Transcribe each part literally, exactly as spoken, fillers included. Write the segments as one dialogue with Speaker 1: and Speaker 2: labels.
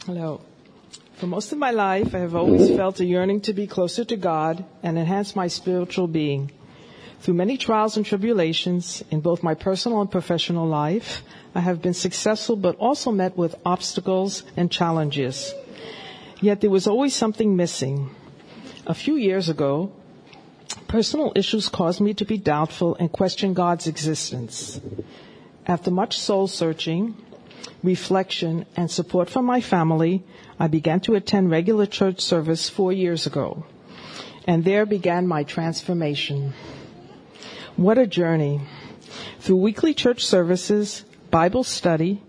Speaker 1: Hello. For most of my life, I have always felt a yearning to be closer to God and enhance my spiritual being. Through many trials and tribulations in both my personal and professional life, I have been successful but also met with obstacles and challenges. Yet there was always something missing. A few years ago, personal issues caused me to be doubtful and question God's existence. After much soul searching, reflection, and support from my family, I began to attend regular church service four years ago. And there began my transformation. What a journey. Through weekly church services, Bible study,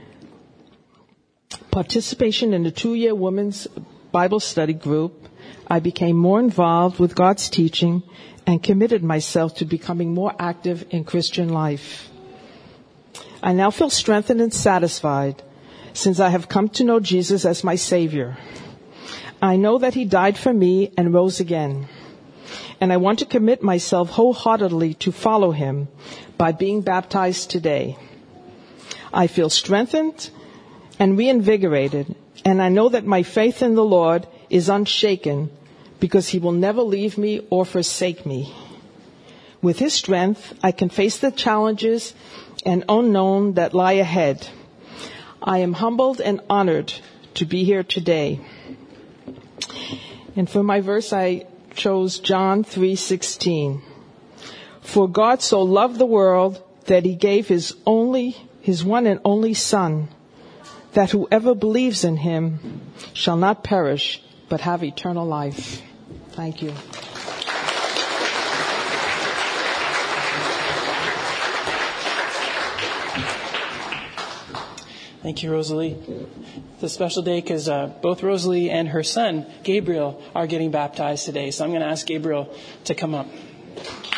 Speaker 1: participation in the two-year women's Bible study group, I became more involved with God's teaching and committed myself to becoming more active in Christian life. I now feel strengthened and satisfied since I have come to know Jesus as my Savior. I know that He died for me and rose again. And I want to commit myself wholeheartedly to follow Him by being baptized today. I feel strengthened and reinvigorated, and I know that my faith in the Lord is unshaken because He will never leave me or forsake me. With His strength, I can face the challenges and unknown that lie ahead. I am humbled and honored to be here today. And for my verse, I chose John three sixteen. For God so loved the world that He gave His only, His one and only Son, that whoever believes in Him shall not perish, but have eternal life. Thank you.
Speaker 2: Thank you, Rosalie. It's a special day because uh, both Rosalie and her son, Gabriel, are getting baptized today. So I'm going to ask Gabriel to come up.